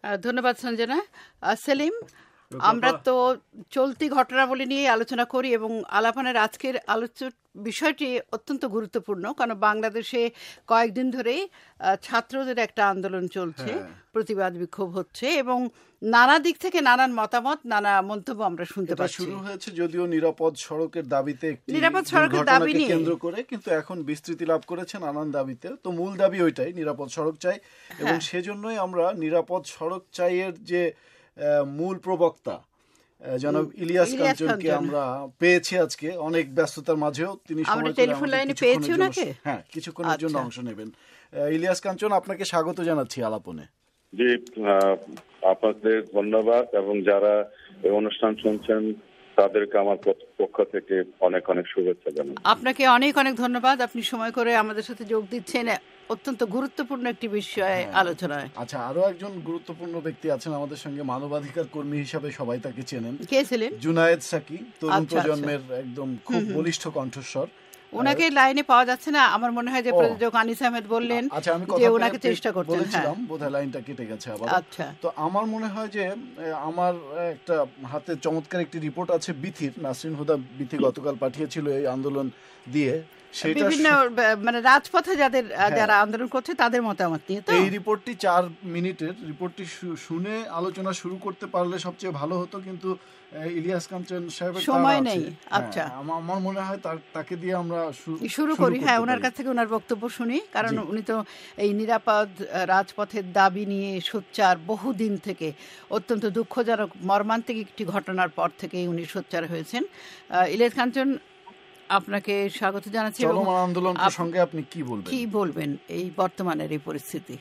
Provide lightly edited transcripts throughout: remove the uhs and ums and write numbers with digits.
ধন্যবাদ সঞ্জনা। সেলিম, আমরা তো চলতি ঘটনাবলী নিয়ে আলোচনা করি এবং আলাপানের আজকের আলোচ্য বিষয়টি অত্যন্ত গুরুত্বপূর্ণ, কারণ বাংলাদেশে কয়েকদিন ধরেই ছাত্রদের একটা আন্দোলন চলছে, প্রতিবাদ বিক্ষোভ হচ্ছে এবং নানা দিক থেকে নানান মতামত, নানা মন্তব্য আমরা শুনতে পাচ্ছি। শুরু হয়েছে যদিও নিরাপদ সড়কের দাবিতে, নিরাপদ সড়কের দাবি নিয়ে কেন্দ্র করে, কিন্তু এখন বিস্তৃতি লাভ করেছে নানান দাবিতে। তো মূল দাবি ওইটাই, নিরাপদ সড়ক চাই, এবং সেজন্যই আমরা নিরাপদ সড়ক চাইয়ের যে মূল প্রবক্তা জনাব ইলিয়াস কাঞ্চনকে আমরা পেয়েছি আজকে অনেক ব্যস্ততার মাঝেও। তিনি টেলিফোন লাইনে পেয়েছি ওনাকে, হ্যাঁ, কিছুক্ষণের জন্য অংশ নেবেন। ইলিয়াস কাঞ্চন, আপনাকে স্বাগত জানাচ্ছি আলাপনে। জি, আপনাদের ধন্যবাদ, এবং যারা এই অনুষ্ঠান শুনছেন তাদেরকে আমার পক্ষ থেকে অনেক অনেক শুভেচ্ছা জানাই। আপনাকে অনেক অনেক ধন্যবাদ, আপনি সময় করে আমাদের সাথে যোগ দিচ্ছেন অত্যন্ত গুরুত্বপূর্ণ একটি বিষয় আলোচনায়। আচ্ছা, আরো একজন গুরুত্বপূর্ণ ব্যক্তি আছেন আমাদের সঙ্গে, মানবাধিকার কর্মী হিসাবে সবাই তাকে চেনেন। কে ছিলেন? জুনায়েদ সাকি, তরুণ প্রজন্মের একদম খুব বলিষ্ঠ কণ্ঠস্বর। ওনাকে লাইনে পাওয়া যাচ্ছে না, আমার মনে হয় যে প্রযোজক আনিস আহমেদ বললেন যে ওনাকে চেষ্টা করতেন। বলেছিলাম বোধহয় লাইনটা কেটে গেছে আবার। আচ্ছা, তো আমার মনে হয় যে আমার একটা হাতে চমৎকার একটি রিপোর্ট আছে বিথির, নাসরিন হুদা বিথি গতকাল পাঠিয়েছিল এই আন্দোলন দিয়ে, বিভিন্ন মানে রাজপথে যারা আন্দোলন করছে তাদের মতামত নিয়ে। তো এই রিপোর্টটি 4 মিনিটের, রিপোর্টটি শুনে আলোচনা শুরু করতে পারলে সবচেয়ে ভালো হতো, কিন্তু ইলিয়াস কাঞ্চন সাহেবের সময় নেই। আচ্ছা, আমার মনে হয় তাকে দিয়ে আমরা শুরু করি। হ্যাঁ, ওনার কাছ থেকে ওনার বক্তব্য শুনি, কারণ উনি তো এই নিরাপদ রাজপথের দাবি নিয়ে সোচ্চার বহুদিন থেকে। অত্যন্ত দুঃখজনক মর্মান্তিক একটি ঘটনার পর থেকেই উনি সোচ্চার হয়েছেন। ইলিয়াস কাঞ্চন, আপনাকে স্বাগত জানাচ্ছি। চলমান আন্দোলন প্রসঙ্গে আপনি কি বলবেন এই বর্তমানের এই পরিস্থিতি?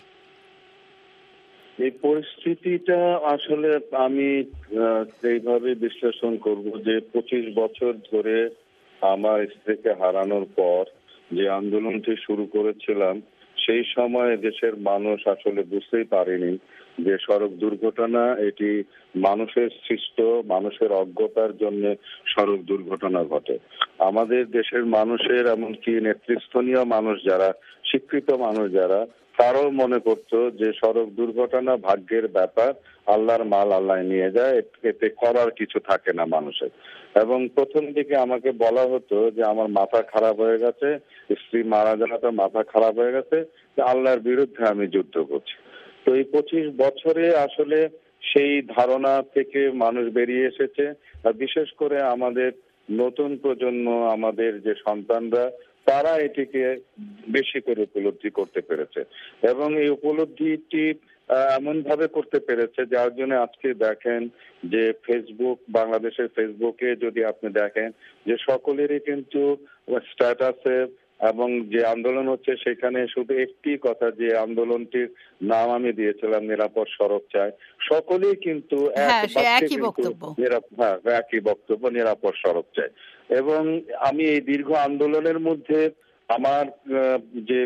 এই পরিস্থিতিটা আসলে আমি এইভাবে বিশ্লেষণ করব যে 25 বছর ধরে আমার স্ত্রীকে হারানোর পর যে আন্দোলনটি শুরু করেছিলাম, সেই সময় দেশের মানুষ আসলে বুঝতেই পারেনি যে সড়ক দুর্ঘটনা এটি মানুষের সৃষ্ট, মানুষের অজ্ঞতার জন্য সড়ক দুর্ঘটনা ঘটে। আমাদের দেশের মানুষের, এমনকি নেতৃস্থানীয় মানুষ যারা, শিক্ষিত মানুষ যারা, তারাও মনে করতো যে সড়ক দুর্ঘটনা ভাগ্যের ব্যাপার, আল্লাহর মাল আল্লাহ নিয়ে যায়, এতে করার কিছু থাকে না মানুষের। এবং প্রথম দিকে আমাকে বলা হতো যে আমার মাথা খারাপ হয়ে গেছে, স্ত্রী মারা যাওয়াতে মাথা খারাপ হয়ে গেছে, আল্লাহর বিরুদ্ধে আমি যুদ্ধ করছি। তো এই 25 বছরে আসলে সেই ধারণা থেকে মানুষ বেরিয়ে এসেছে, আর বিশেষ করে আমাদের নতুন প্রজন্ম, আমাদের যে সন্তানরা, তারা এটিকে বেশি করে উপলব্ধি করতে পেরেছে, এবং এই উপলব্ধিটি এমন ভাবে করতে পেরেছে যার জন্য আজকে দেখেন যে ফেসবুক, বাংলাদেশের ফেসবুকে যদি আপনি দেখেন যে সকলেরই কিন্তু স্ট্যাটাসে এবং যে আন্দোলন হচ্ছে সেখানে শুধু একটি কথা, যে আন্দোলনটির নাম আমি দিয়েছিলাম নিরাপদ সড়ক চাই, সকলেই কিন্তু একই বক্তব্য, নিরাপদ সড়ক চাই। এবং আমি এই দীর্ঘ আন্দোলনের মধ্যে আমার যে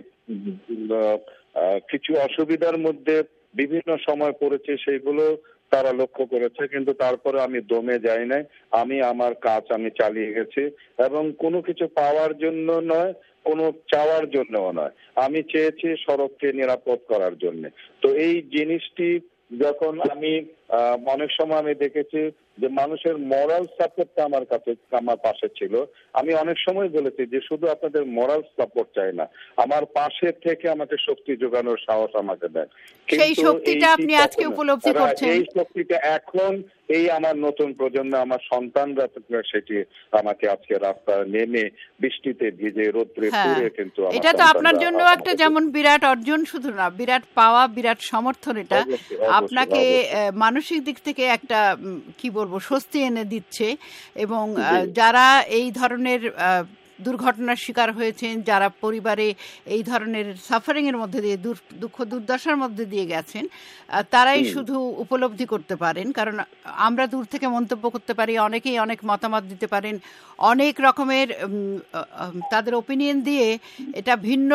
কিছু অসুবিধার মধ্যে বিভিন্ন সময় পড়েছে, সেগুলো তারা লক্ষ্য করেছে, কিন্তু তারপরে আমি দমে যাই নাই। আমি আমার কাজ আমি চালিয়ে গেছি, এবং কোনো কিছু পাওয়ার জন্য নয়, কোনো চাওয়ার জন্যও নয়, আমি চেয়েছি সড়ককে নিরাপদ করার জন্য। তো এই জিনিসটি যখন আমি অনেক সময় আমি দেখেছি যে মানুষের মোরাল সাপোর্টটা আমার পাশে ছিল। আমি অনেক সময় বলেছি যে শুধু আপনাদের মোরাল সাপোর্ট চাই না, আমার পাশে থেকে আমাকে শক্তি যোগানোর সাহস আমাকে দেন। সেই শক্তিটা আপনি আজকে উপলব্ধি করছেন। এই শক্তিটা এখন এই আমার নতুন প্রজন্ম, আমার সন্তানরা সেটি আমাকে আজকে রাস্তায় নেমে বৃষ্টিতে ভিজে রোদ্রে পুড়ে, কিন্তু এটা তো আপনার জন্য একটা যেমন বিরাট অর্জন, শুধু না বিরাট পাওয়া, বিরাট সমর্থন। এটা আপনাকে মানসিক দিক থেকে একটা কি বলবো স্বস্তি এনে দিচ্ছে, এবং যারা এই ধরনের দুর্ঘটনার শিকার হয়েছেন, যারা পরিবারে এই ধরনের সাফারিং এর মধ্যে দিয়ে, দুঃখ দুর্দশার মধ্যে দিয়ে গেছেন, তারাই শুধু উপলব্ধি করতে পারেন। কারণ আমরা দূর থেকে মন্তব্য করতে পারি, অনেকেই অনেক মতামত দিতে পারেন, অনেক রকমের তাদের ওপিনিয়ন দিয়ে এটা ভিন্ন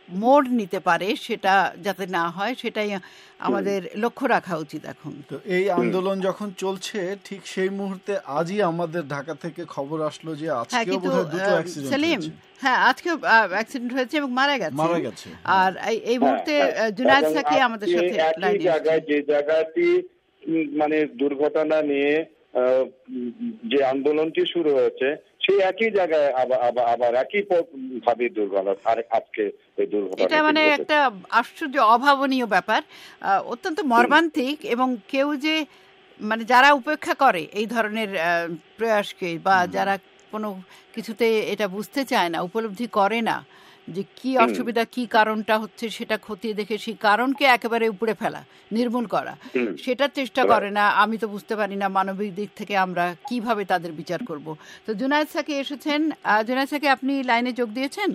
মোড় নিতে পারে সেটা যাতে না হয় সেটাই আমাদের লক্ষ্য রাখা উচিত এখন। তো এই আন্দোলন যখন চলছে ঠিক সেই মুহূর্তে আজই আমাদের ঢাকা থেকে খবর আসলো যে আজকেও বোধহয় দুটো অ্যাক্সিডেন্ট সেলিম, হয়েছে। হ্যাঁ আজকে অ্যাক্সিডেন্ট হয়েছে এবং মারা গেছে। আর এই মুহূর্তে জুনায়েদ সাকি আমাদের সাথে লাইনে জায়গায় যে জায়গাটি মানে দুর্ঘটনা নিয়ে যে আন্দোলনটি শুরু হয়েছে সেই একই জায়গায় আবার একই ভাবে দুর্ঘটনা আজকে এই দুর্ঘটনা। এটা মানে একটা আশ্চর্য অভাবনীয় ব্যাপার, অত্যন্ত মর্মান্তিক। এবং কেউ যে মানে যারা উপেক্ষা করে এই ধরনের প্রয়াসকে বা যারা কোনো কিছুতে এটা বুঝতে চায় না, উপলব্ধি করে না যে কি অসুবিধা, কি কারণটা হচ্ছে সেটা খতিয়ে দেখে সেই কারণকে একেবারে উপড়ে ফেলা, নির্মূল করা, সেটার চেষ্টা করে না। আমি তো বুঝতে পারি না মানবিক দিক থেকে আমরা কিভাবে তাদের বিচার করব। তো জুনায়েদ সাকি এসেছেন। জুনায়েদ সাকি, আপনি লাইনে যোগ দিয়েছেন?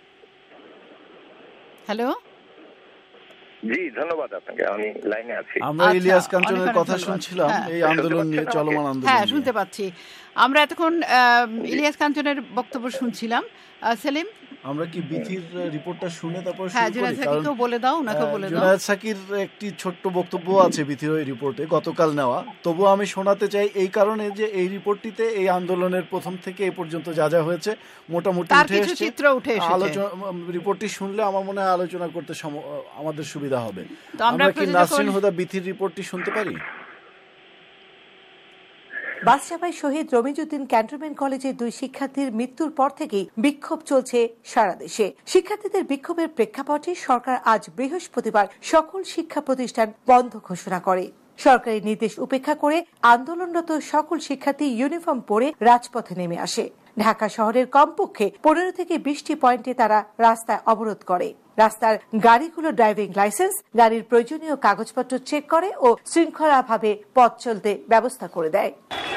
হ্যালো, জি ধন্যবাদ আপনাকে, আমি লাইনে আছি। আমরা ইলিয়াস কাঞ্চনের কথা শুনছিলাম এই আন্দোলন নিয়ে, চলমান আন্দোলন। হ্যাঁ, শুনতে পাচ্ছি। আমরা এতক্ষণ ইলিয়াস কাঞ্চনের বক্তব্য শুনছিলাম। সেলিম, আমরা কি বিথির রিপোর্টটা শুনে তারপর জুনায়েদ সাকিকেও বলে দাও, ওনাকে বলে দাও। জুনায়েদ সাকির একটি ছোট্ট বক্তব্য আছে বিথির ওই রিপোর্টে, গতকাল নেওয়া। তবুও আমি শোনাতে চাই এই কারণে যে এই রিপোর্টটিতে এই আন্দোলনের প্রথম থেকে এই পর্যন্ত যা যা হয়েছে মোটামুটি উঠে এসেছে। আলোচনা রিপোর্টটি শুনলে আমার মনে হয় আলোচনা করতে আমাদের সুবিধা হবে। আমরা কি নাসরিন হুদা বিথির রিপোর্টটি শুনতে পারি? বাসচাপাই শহীদ রমিজউদ্দিন ক্যান্টনমেন্ট কলেজের 2 শিক্ষার্থীর মৃত্যুর পর থেকেই বিক্ষোভ চলছে সারা দেশে। শিক্ষার্থীদের বিক্ষোভের প্রেক্ষাপটে সরকার আজ বৃহস্পতিবার সকল শিক্ষা প্রতিষ্ঠান বন্ধ ঘোষণা করে। সরকারি নির্দেশ উপেক্ষা করে আন্দোলনরত সকল শিক্ষার্থী ইউনিফর্ম পরে রাজপথে নেমে আসে। ঢাকা শহরের কমপক্ষে 15 থেকে 20টি পয়েন্টে তারা রাস্তায় অবরোধ করে। রাস্তার গাড়িগুলো ড্রাইভিং লাইসেন্স, গাড়ির প্রয়োজনীয় কাগজপত্র চেক করে ও শৃঙ্খলাভাবে পথ চলতে ব্যবস্থা করে দেয়।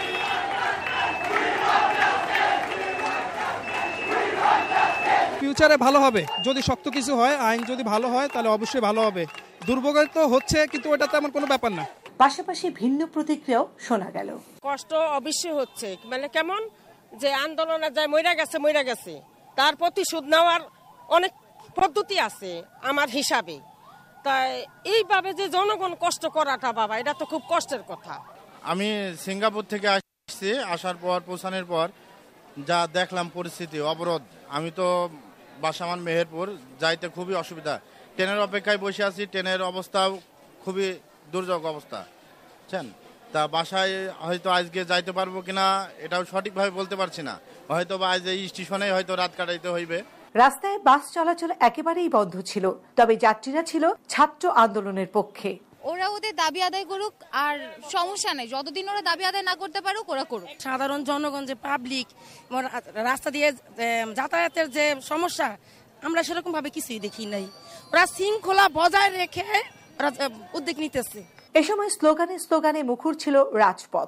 ফিউচারে ভালো হবে যদি শক্ত কিছু হয়, আইন যদি ভালো হয় তাহলে অবশ্যই ভালো হবে। দুর্ভোগ তো হচ্ছে, কিন্তু ওটা তেমন কোনো ব্যাপার না। পাশাপাশি ভিন্ন প্রতিক্রিয়াও শোনা গেল। কষ্ট অবশ্যই হচ্ছে, মানে কেমন যে আন্দোলনে যায় মইরা গেছে তার প্রতিশোধ নেওয়ার অনেক পদ্ধতি আছে আমার হিসাবে। তাই এইভাবে যে জনগণ কষ্ট করাটা বাবা, এটা তো খুব কষ্টের কথা। আমি সিঙ্গাপুর থেকে আসছি, আসার পর পৌঁছানোর পর যা দেখলাম পরিস্থিতি, অবরোধ। আমি তো বাসামান মেহেরপুর, যাইতে খুবই অসুবিধা। ট্রেনের অপেক্ষায় বসে আছি, ট্রেনের অবস্থাও খুবই দুর্যোগ অবস্থা, বুঝছেন। তা বাসায় হয়তো আজকে যাইতে পারবো কিনা এটাও সঠিকভাবে বলতে পারছি না। হয়তো বা আজ এই স্টেশনে হয়তো রাত কাটাইতে হইবে। রাস্তায় বাস চলাচল একেবারেই বন্ধ ছিল, তবে যাত্রীরা ছিল ছাত্র আন্দোলনের পক্ষে। ওরা ওদের দাবি আদায় করুক, আর সমস্যা নেই, যতদিন ওরা দাবি আদায় না করতে পারুক ওরা করুক। সাধারণ জনগণ যে পাবলিক রাস্তা দিয়ে যাতায়াতের যে সমস্যা, আমরা সেরকম ভাবে কিছুই দেখি নাই। ওরা শৃঙ্খলা বজায় রেখে ওরা উদ্যোগ নিতেছে। এ সময় স্লোগানে মুখর ছিল রাজপথ।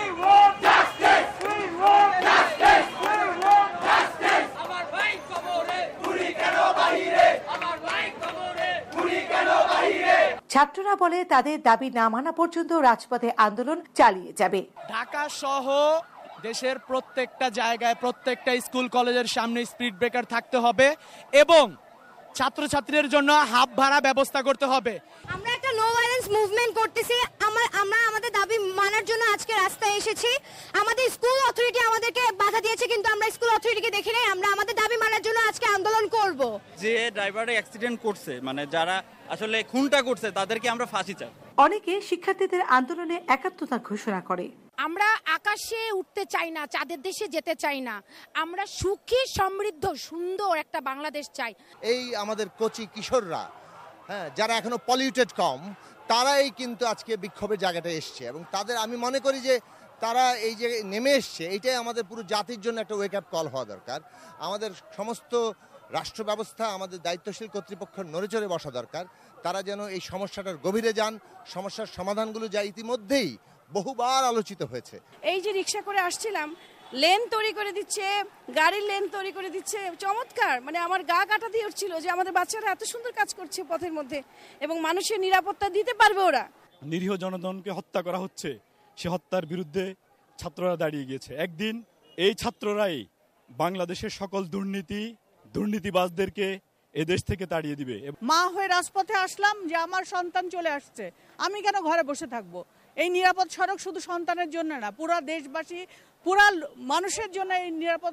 ছাত্ররা বলে তাদের দাবি না মানা পর্যন্ত রাজপথে আন্দোলন চালিয়ে যাবে। ঢাকা সহ দেশের প্রত্যেকটা জায়গায়, প্রত্যেকটা স্কুল কলেজের সামনে স্পিড ব্রেকার থাকতে হবে এবং ছাত্রছাত্রীদের জন্য হাফ ভাড়া ব্যবস্থা করতে হবে। আমরা একটা নো ভায়োলেন্স মুভমেন্ট করতেছি। আমরা আমাদের দাবি মানার জন্য আজকে রাস্তায় এসেছি। আমাদের স্কুল অথরিটি আমাদেরকে বাধা দিয়েছে, কিন্তু আমরা স্কুল অথরিটিকে দেখি নাই। আমরা আমাদের দাবি মানার জন্য আজকে আন্দোলন করব। যে ড্রাইভার অ্যাক্সিডেন্ট করছে, মানে যারা আসলে খুনটা করছে, তাদেরকে আমরা ফাঁসি চাই। অনেকে শিক্ষার্থীদের আন্দোলনে একাত্মতা ঘোষণা করে। আমরা আকাশে উঠতে চাই না, চাঁদের দেশে যেতে চাই না, আমরা সুখী সমৃদ্ধ সুন্দর একটা বাংলাদেশ চাই। এই আমাদের কচি কিশোররা, যারা এখনো পলিউটেড কম, তারাই কিন্তু আজকে বিক্ষোভের জায়গাটা এসছে এবং তাদের আমি মনে করি যে তারা এই যে নেমে এসছে, এইটাই আমাদের পুরো জাতির জন্য একটা ওয়েক আপ কল হওয়া দরকার। আমাদের সমস্ত রাষ্ট্র ব্যবস্থা, আমাদের দায়িত্বশীল কর্তৃপক্ষের নড়েচড়ে বসা দরকার। তারা যেন এই সমস্যাটার গভীরে যান, সমস্যার সমাধানগুলো যা ইতিমধ্যেই বহুবার আলোচিত হয়েছে। এই যে রিক্সা করে আসছিলাম, লেন তৈরি করে দিচ্ছে, গাড়ির লেন তৈরি করে দিচ্ছে, চমৎকার। মানে আমার গা কাটা দিয়ে উঠছিল যে আমাদের বাচ্চারা এত সুন্দর কাজ করছে পথের মধ্যে এবং মানুষের নিরাপত্তা দিতে পারবে ওরা। নিরীহ জনগণকে হত্যা করা হচ্ছে, সে হত্যার বিরুদ্ধে ছাত্ররা দাঁড়িয়ে গিয়েছে। একদিন এই ছাত্ররাই বাংলাদেশের সকল দুর্নীতিবাজদেরকে এদেশ থেকে তাড়িয়ে দিবে। মা হয়ে রাজপথে আসলাম যে আমার সন্তান চলে আসছে, আমি কেন ঘরে বসে থাকবো। এই নিরাপদ সড়ক শুধু সন্তানের জন্য না, পুরা দেশবাসী, পুরা মানুষের জন্য এই নিরাপদ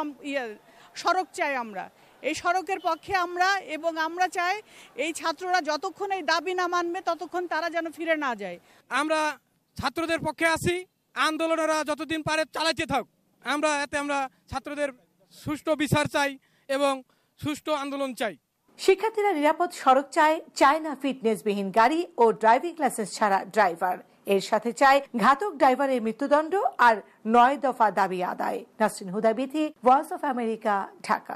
সড়ক চাই আমরা। এই সড়কের পক্ষে আমরা, এবং আমরা চাই এই ছাত্ররা যতক্ষণ এই দাবি না মানবে ততক্ষণ তারা যেন ফিরে না যায়। আমরা ছাত্রদের পক্ষে আছি, আন্দোলনেরা যতদিন পারে চালাতে থাক। আমরা ছাত্রদের সুষ্ঠু বিচার চাই এবং সুষ্ঠু আন্দোলন চাই। শিক্ষার্থীরা নিরাপদ সড়ক চায় না ফিটনেসবিহীন গাড়ি ও ড্রাইভিং লাইসেন্স ছাড়া ড্রাইভার। এর সাথে চায় ঘাতক ড্রাইভারের মৃত্যুদণ্ড আর 9 দফা দাবি আদায়। Nasrin Huda Bithi, Voice of America, Dhaka.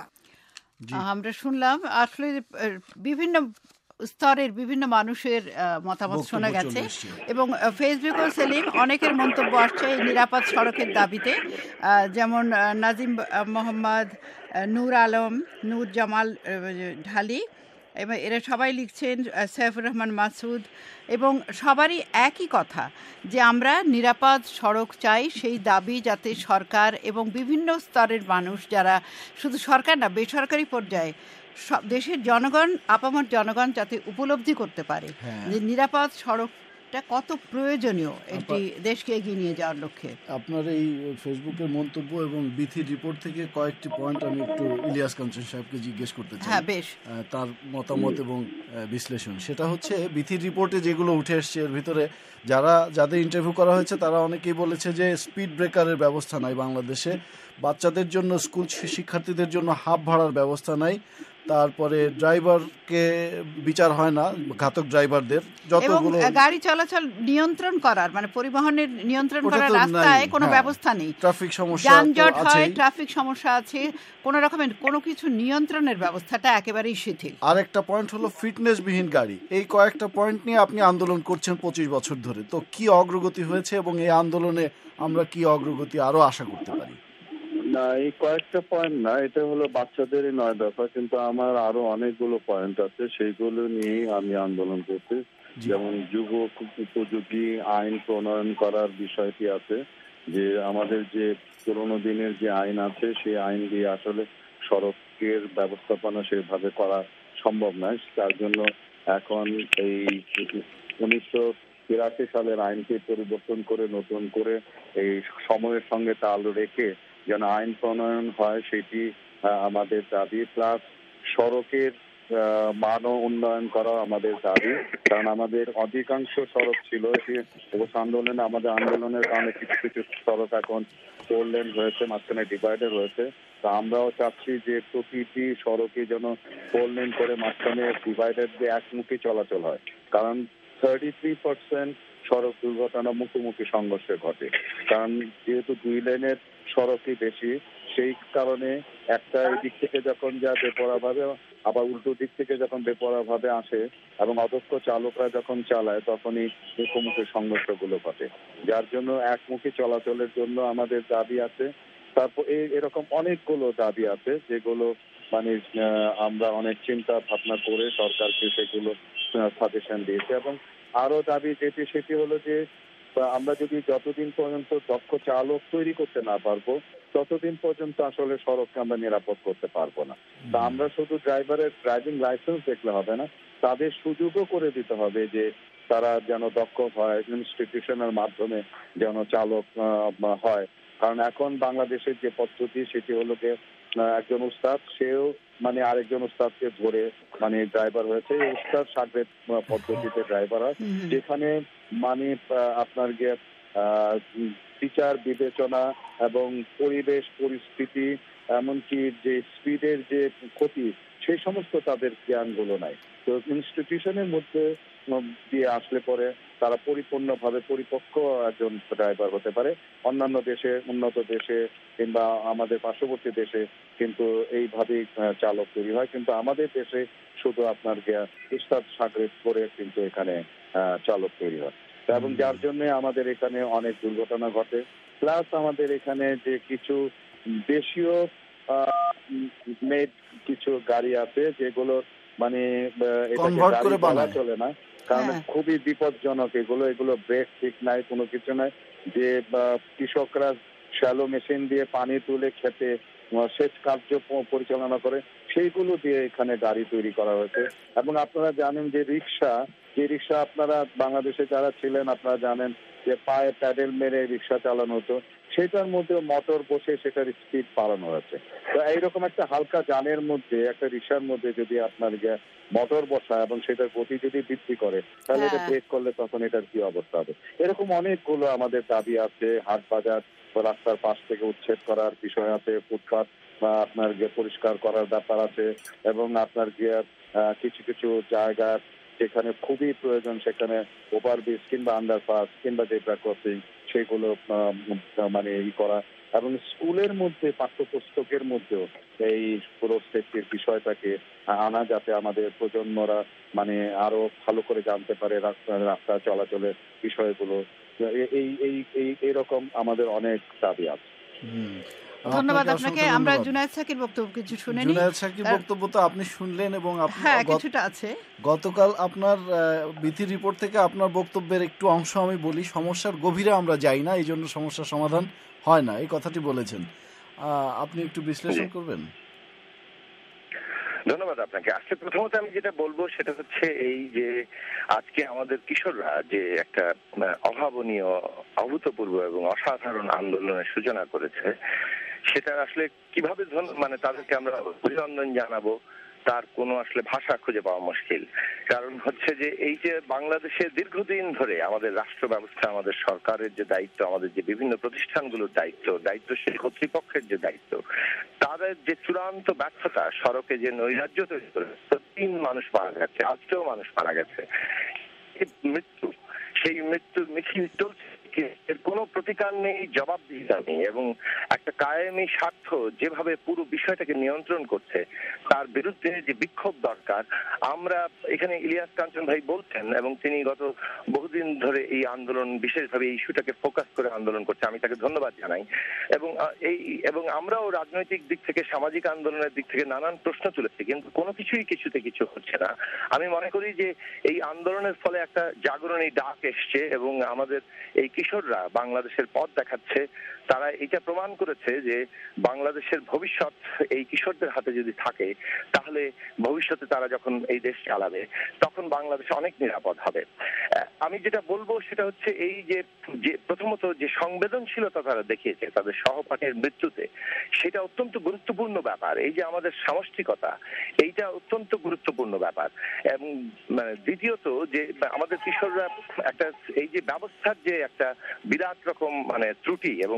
আমরা শুনলাম আসলে বিভিন্ন স্তরের বিভিন্ন মানুষের মতামত শোনা গেছে, এবং ফেসবুক ও সেলিম অনেকের মন্তব্য আসছে এই নিরাপদ সড়কের দাবিতে। যেমন নাজিম মোহাম্মদ, নূর আলম, নূর জামাল ঢালি, এবং এরা সবাই লিখছেন, সৈয়ফুর রহমান মাসুদ, এবং সবারই একই কথা যে আমরা নিরাপদ সড়ক চাই। সেই দাবি যাতে সরকার এবং বিভিন্ন স্তরের মানুষ, যারা শুধু সরকার না বেসরকারি পর্যায়ে দেশের জনগণ, আপামর জনগণ যাতে উপলব্ধি করতে পারে যে নিরাপদ সড়কটা কত প্রয়োজনীয় একটি দেশকে এগিয়ে নিয়ে যাওয়ার লক্ষ্যে। আপনার এই ফেসবুকের মন্তব্য এবং বিথির রিপোর্ট থেকে কয়েকটি পয়েন্ট আমি একটু ইলিয়াস কাঞ্চন সাহেবকে জিজ্ঞেস করতে চাই। বেশ, তার মতামত এবং বিশ্লেষণ। সেটা হচ্ছে বিথির রিপোর্টে যেগুলো উঠে এসছে এর ভিতরে যাদের ইন্টারভিউ করা হয়েছে তারা অনেকেই বলেছে যে স্পিড ব্রেকারের ব্যবস্থা নাই বাংলাদেশে, বাচ্চাদের জন্য, স্কুল শিক্ষার্থীদের জন্য হাফ ভাড়ার ব্যবস্থা নাই, তারপরে ড্রাইভারকে বিচার হয় না, ঘাতক ড্রাইভারদের যতগুলো গাড়ি চলাচল নিয়ন্ত্রণ করার, মানে পরিবহনের নিয়ন্ত্রণ করার রাস্তায় কোনো ব্যবস্থা নেই, ট্রাফিক সমস্যা, যানজট হয়, ট্রাফিক সমস্যা আছে, কোনো রকমের কোনো কিছু নিয়ন্ত্রণের ব্যবস্থাটা একেবারেই শিথিল। আরেকটা পয়েন্ট হলো ফিটনেসবিহীন গাড়ি। এই কয়েকটা পয়েন্ট নিয়ে আপনি আন্দোলন করছেন 25 বছর ধরে, তো কি অগ্রগতি হয়েছে এবং এই আন্দোলনে আমরা কি অগ্রগতি আরো আশা করতে পারি? না, এই কয়েকটা পয়েন্ট না, এটা হলো বাচ্চাদের 9 দফা, কিন্তু আমার আরো অনেকগুলো পয়েন্ট আছে, সেইগুলো নিয়ে আমি আন্দোলন করছি। যেমন যুব উপযোগী আইন প্রণয়ন করার বিষয়টি আছে, যে আমাদের যে পুরোনো দিনের যে আইন আছে সেই আইন দিয়ে আসলে সড়কের ব্যবস্থাপনা সেভাবে করা সম্ভব নয়। তার জন্য এখন এই 1983 সালের আইনকে পরিবর্তন করে নতুন করে এই সময়ের সঙ্গে তাল রেখে যেন আইন প্রণয়ন হয়, সেটি আমাদের দাবি। প্লাস সড়কের মান উন্নয়ন করা আমাদের দাবি, কারণ আমাদের অধিকাংশ সড়ক ছিল আন্দোলনে, আমাদের আন্দোলনের কারণে কিছু কিছু সড়ক এখন 4 লেন হয়েছে, মাঝখানে ডিভাইডার হয়েছে। তা আমরাও চাচ্ছি যে প্রতিটি সড়কে যেন 4 লেন করে মাঝখানে ডিভাইডার দিয়ে একমুখী চলাচল হয়, কারণ 33% সড়ক দুর্ঘটনা মুখোমুখি সংঘর্ষে ঘটে। কারণ যেহেতু 2 লেনের সড়কই বেশি, সেই কারণে একটা এই দিক থেকে যখন যায় বেপরোয়াভাবে, আবার উল্টো দিক থেকে যখন বেপরোয়াভাবে আসে এবং অদক্ষ চালকরা যখন চালায় তখনই মুখোমুখি সংঘর্ষগুলো ঘটে, যার জন্য একমুখী চলাচলের জন্য আমাদের দাবি আছে। তারপর এরকম অনেকগুলো দাবি আছে যেগুলো মানে আমরা অনেক চিন্তা ভাবনা করে সরকারকে সেগুলো সাজেশন দিয়েছে। এবং আরো দাবি যেটি সেটি হলো যে আমরা যদি যতদিন পর্যন্ত দক্ষ চালক তৈরি করতে না পারবো ততদিন পর্যন্ত আসলে সড়ককে আমরা নিরাপদ করতে পারবো না। তা আমরা শুধু ড্রাইভারের ড্রাইভিং লাইসেন্স দেখলে হবে না, তাদের সুযোগও করে দিতে হবে যে তারা যেন দক্ষ হয়, ইনস্টিটিউশনের মাধ্যমে যেন চালক হয়। কারণ এখন বাংলাদেশের যে পদ্ধতি সেটি হলো যে একজন উস্তাদ, সেও মানে আরেকজন উস্তাদকে ধরে মানে ড্রাইভার হয়েছে, উস্তাদ সাগরেদ পদ্ধতিতে ড্রাইভার হয়, যেখানে মানে আপনার গিয়ে বিচার বিবেচনা এবং পরিবেশ পরিস্থিতি এমনকি যে স্পিডের যে ক্ষতি সেই সমস্ত তাদের জ্ঞানগুলো নাই। তো ইনস্টিটিউশনের মধ্যে দিয়ে আসলে পরে তারা পরিপূর্ণভাবে পরিপক্ক একজন ড্রাইভার হতে পারে। অন্যান্য দেশে, উন্নত দেশে কিংবা আমাদের পার্শ্ববর্তী দেশে কিন্তু এইভাবেই চালক তৈরি হয়, কিন্তু আমাদের দেশে শুধু আপনার উস্তাদ সাগরেদ করে কিন্তু এখানে চালক তৈরি হয়, এবং যার জন্য আমাদের এখানে অনেক দুর্ঘটনা ঘটে। প্লাস আমাদের এখানে যে কিছু দেশীয় মেড কিছু গাড়ি আছে যেগুলো মানে এটাকে বলা চলে না, কারণ খুবই বিপজ্জনক এগুলো ব্রেক ঠিক নাই, কোনো কিছু নাই। যে কৃষকরা শ্যালো মেশিন দিয়ে পানি তুলে খেতে সেচ কার্য পরিচালনা করে, সেইগুলো দিয়ে এখানে গাড়ি তৈরি করা হয়েছে। এবং আপনারা জানেন যে রিক্সা আপনারা বাংলাদেশে যারা ছিলেন আপনারা জানেন যে পায়ে প্যাডেল মেরে রিক্সা চালানো হতো, সেটার মধ্যে মোটর বসে সেটার স্পিড বাড়ানো হয়েছে। তো এইরকম একটা হালকা যানের মধ্যে, একটা রিক্সার মধ্যে যদি আপনার মোটর বসা এবং সেটার গতি যদি বৃদ্ধি করে, তাহলে এটা ব্রেক করলে তখন এটার কি অবস্থা হবে। এরকম অনেকগুলো আমাদের দাবি আছে। হাট বাজার রাস্তার পাশ থেকে উচ্ছেদ করার বিষয় আছে, ফুটপাত বা আপনার পরিষ্কার করার ব্যাপার আছে, এবং আপনার কিছু কিছু জায়গা যেখানে খুবই প্রয়োজন সেখানে ওভারব্রিজ কিংবা আন্ডারপাস কিংবা জেব্রা ক্রসিং সেগুলো মানে করা, এবং স্কুলের মধ্যে পাঠ্যপুস্তকের মধ্যেও এই পুরো সেফটির বিষয়টাকে আনা, যাতে আমাদের প্রজন্মরা মানে আরো ভালো করে জানতে পারে রাস্তা চলাচলের বিষয়গুলো। এইরকম আমাদের অনেক দাবি আছে। ধন্যবাদ আপনাকে। আমরা জুনায়েদ সাকির বক্তব্য কিছু শুনে নিই। জুনায়েদ সাকির বক্তব্য তো আপনি শুনলেন, এবং কিছুটা আছে। গতকাল আপনার বিথি রিপোর্ট থেকে আপনার বক্তব্যের একটু অংশ আমি বলি। সমস্যার গভীরে আমরা যাই না, এই জন্য সমস্যার সমাধান হয় না, এই কথাটি বলেছেন। আপনি একটু বিশ্লেষণ করবেন। ধন্যবাদ আপনাকে। আসলে প্রথমত আমি যেটা বলবো সেটা হচ্ছে এই যে আজকে আমাদের কিশোররা যে একটা অভাবনীয়, অভূতপূর্ব এবং অসাধারণ আন্দোলনের সূচনা করেছে, সেটা আসলে কিভাবে মানে তাদেরকে আমরা অভিনন্দন জানাবো তার কোনো আসলে ভাষা খুঁজে পাওয়া মুশকিল। কারণ হচ্ছে যে এই যে বাংলাদেশে দীর্ঘদিন ধরে আমাদের রাষ্ট্র ব্যবস্থা, আমাদের সরকারের যে দায়িত্ব, আমাদের যে বিভিন্ন প্রতিষ্ঠানগুলোর দায়িত্বশীল কর্তৃপক্ষের যে দায়িত্ব, তাদের যে চূড়ান্ত ব্যর্থতা, সড়কে যে নৈরাজ্য তৈরি করে, 3 মানুষ মারা গেছে, আজকেও মানুষ মারা গেছে, সেই মৃত্যুর মিছিল চলছে, এর কোনো প্রতিকার নেই, জবাবদিহিতা নেই, এবং একটা কায়েমি স্বার্থ যেভাবে পুরো বিষয়টাকে নিয়ন্ত্রণ করছে, তার বিরুদ্ধে যে বিক্ষোভ দরকার। আমরা এখানে ইলিয়াস কাঞ্চন ভাই বলছেন, এবং তিনি গত বহুদিন ধরে এই আন্দোলন, বিশেষভাবে এই ইস্যুটাকে ফোকাস করে আন্দোলন করছে, আমি তাকে ধন্যবাদ জানাই। এবং আমরাও রাজনৈতিক দিক থেকে, সামাজিক আন্দোলনের দিক থেকে নানান প্রশ্ন তুলেছি, কিন্তু কোনো কিছুতে কিছু হচ্ছে না। আমি মনে করি যে এই আন্দোলনের ফলে একটা জাগরণী ডাক এসছে, এবং আমাদের এই কিশোররা বাংলাদেশের পথ দেখাচ্ছে। তারা এটা প্রমাণ করেছে যে বাংলাদেশের ভবিষ্যৎ এই কিশোরদের হাতে যদি থাকে, তাহলে ভবিষ্যতে তারা যখন এই দেশ চালাবে তখন বাংলাদেশ অনেক নিরাপদ হবে। আমি যেটা বলবো সেটা হচ্ছে এই যে প্রথমত যে সংবেদনশীলতা তারা দেখিয়েছে তাদের সহপাঠীর মৃত্যুতে, সেটা অত্যন্ত গুরুত্বপূর্ণ ব্যাপার। এই যে আমাদের সামষ্টিকতা, এইটা অত্যন্ত গুরুত্বপূর্ণ ব্যাপার। এবং দ্বিতীয়ত যে আমাদের কিশোররা একটা এই যে ব্যবস্থার যে একটা বিরাট রকম মানে ত্রুটি এবং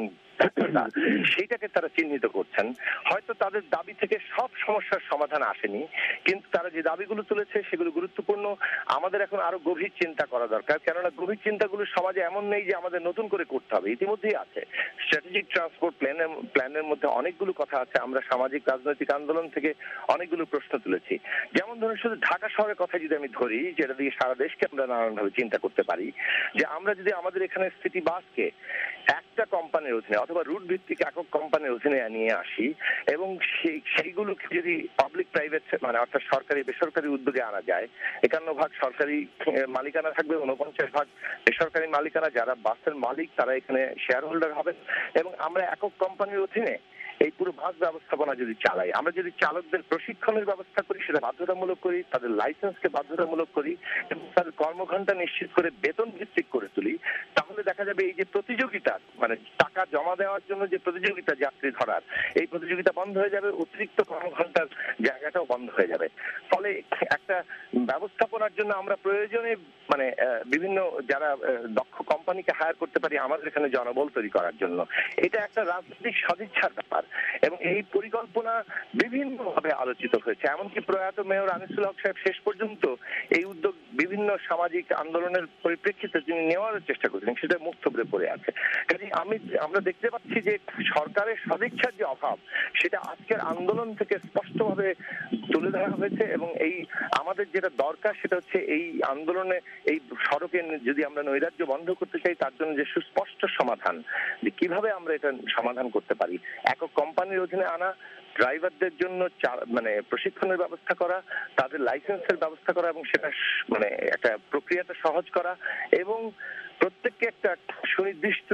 সেইটাকে তারা চিহ্নিত করছেন। হয়তো তাদের দাবি থেকে সব সমস্যার সমাধান আসেনি, কিন্তু তারা যে দাবিগুলো তুলেছে সেগুলো গুরুত্বপূর্ণ। আমাদের এখন আরো গভীর চিন্তা করা দরকার, কেননা গভীর চিন্তাগুলো সমাজে এমন নেই যে আমাদের নতুন করে করতে হবে, ইতিমধ্যেই আছে। স্ট্র্যাটেজিক ট্রান্সপোর্ট প্ল্যানের মধ্যে অনেকগুলো কথা আছে। আমরা সামাজিক রাজনৈতিক আন্দোলন থেকে অনেকগুলো প্রশ্ন তুলেছি। যেমন ধরুন, শুধু ঢাকা শহরের কথা যদি আমি ধরি, যেটা দিয়ে সারা দেশকে আমরা নানানভাবে চিন্তা করতে পারি, যে আমরা যদি আমাদের এখানে সিটি বাসকে একটা কোম্পানির অধীনে অথবা রুট ভিত্তিক একক কোম্পানির অধীনে নিয়ে আসি, এবং সেইগুলোকে যদি পাবলিক প্রাইভেট মানে অর্থাৎ সরকারি বেসরকারি উদ্যোগে আনা যায়, 51% সরকারি মালিকানা থাকবে, 49% বেসরকারি মালিকানা। যারা বাসের মালিক তারা এখানে শেয়ার হোল্ডার হবে, এবং আমরা একক কোম্পানির অধীনে এই পুরো বাস ব্যবস্থাপনা যদি চালাই, আমরা যদি চালকদের প্রশিক্ষণের ব্যবস্থা করি, সেটা বাধ্যতামূলক করি, তাদের লাইসেন্সকে বাধ্যতামূলক করি, এবং তাদের কর্মঘণ্টা নিশ্চিত করে বেতন ভিত্তিক করে তুলি, তাহলে দেখা যাবে এই যে প্রতিযোগিতা, মানে টাকা জমা দেওয়ার জন্য যে প্রতিযোগিতা যাত্রী ধরার, এই প্রতিযোগিতা বন্ধ হয়ে যাবে, অতিরিক্ত কর্মঘণ্টার জায়গাটাও বন্ধ হয়ে যাবে। ফলে একটা ব্যবস্থাপনার জন্য আমরা প্রয়োজনে মানে বিভিন্ন যারা দক্ষ কোম্পানিকে হায়ার করতে পারি আমাদের এখানে জনবল তৈরি করার জন্য। এটা একটা রাজনৈতিক সদিচ্ছার ব্যাপার, এবং এই পরিকল্পনা বিভিন্নভাবে আলোচিত হয়েছে। এমনকি প্রয়াত মেয়র আনিসুল হক সাহেব শেষ পর্যন্ত এই উদ্যোগ বিভিন্ন সামাজিক আন্দোলনের পরিপ্রেক্ষিতে তিনি নেওয়ার চেষ্টা করেছেন, সেটা মুখ থুবড়ে পড়ে আছে। কাজে আমরা দেখতে পাচ্ছি যে সরকারের সদিচ্ছার যে অভাব, সেটা আজকের আন্দোলন থেকে স্পষ্টভাবে তুলে ধরা হয়েছে। এবং এই আমাদের যেটা দরকার সেটা হচ্ছে এই আন্দোলনে, এই সড়কে যদি আমরা নৈরাজ্য বন্ধ করতে চাই, তার জন্য যে সুস্পষ্ট সমাধান, যে কিভাবে আমরা এটা সমাধান করতে পারি। একক কোম্পানির অধীনে আনা, ড্রাইভারদের জন্য মানে প্রশিক্ষণের ব্যবস্থা করা, তাদের লাইসেন্সের ব্যবস্থা করা, এবং সেটা মানে একটা প্রক্রিয়াটা সহজ করা, এবং প্রত্যেককে একটা সুনির্দিষ্ট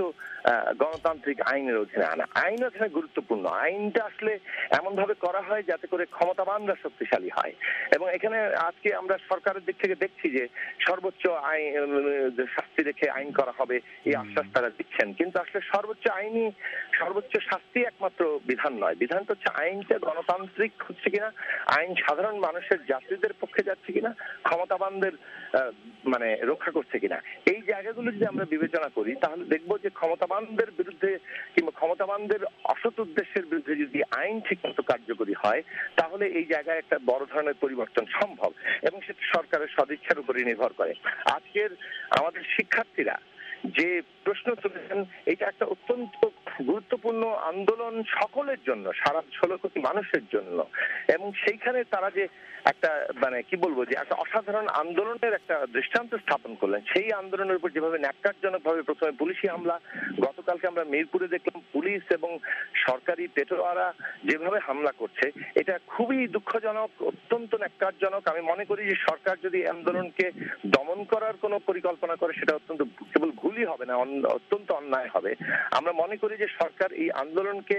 গণতান্ত্রিক আইনের অধীনে আনা। আইন এখানে গুরুত্বপূর্ণ। আইনটা আসলে এমন ভাবে করা হয় যাতে করে ক্ষমতাবানরা শক্তিশালী হয়। এবং এখানে আজকে আমরা সরকারের দিক থেকে দেখছি যে সর্বোচ্চ আইন শাস্তি রেখে আইন করা হবে এই আশ্বাস তারা দিচ্ছেন, কিন্তু আসলে সর্বোচ্চ শাস্তি একমাত্র বিধান নয়। বিধান তো হচ্ছে আইনটা গণতান্ত্রিক হচ্ছে কিনা, আইন সাধারণ মানুষের যাত্রীদের পক্ষে যাচ্ছে কিনা, ক্ষমতাবানদের মানে রক্ষা করছে কিনা। এই জায়গাগুলো যদি আমরা বিবেচনা করি তাহলে দেখবো যে ক্ষমতাবানদের বিরুদ্ধে কিংবা ক্ষমতাবানদের অসৎ উদ্দেশ্যের বিরুদ্ধে যদি আইন ঠিকমতো কার্যকরী হয় তাহলে এই জায়গায় একটা বড় ধরনের পরিবর্তন সম্ভব, এবং সেটা সরকারের সদিচ্ছার উপরই নির্ভর করে। আজকের আমাদের শিক্ষার্থীরা যে প্রশ্ন তুলেছেন এটা একটা অত্যন্ত গুরুত্বপূর্ণ আন্দোলন সকলের জন্য, সারা 16 কোটি মানুষের জন্য, এবং সেইখানে তারা যে একটা মানে কি বলবো যে একটা অসাধারণ আন্দোলনের একটা দৃষ্টান্ত স্থাপন করলেন। সেই আন্দোলনের উপর যেভাবে ন্যাক্কারজনক ভাবে প্রথমে পুলিশি হামলা, গতকালকে আমরা মিরপুরে দেখলাম পুলিশ এবং সরকারি পেটোয়ারা যেভাবে হামলা করছে, এটা খুবই দুঃখজনক, অত্যন্ত ন্যাক্কারজনক। আমি মনে করি যে সরকার যদি আন্দোলনকে দমন করার কোনো পরিকল্পনা করে সেটা অত্যন্ত কেবল ভুলই হবে না, অত্যন্ত অন্যায় হবে। আমরা মনে করি যে সরকার এই আন্দোলনকে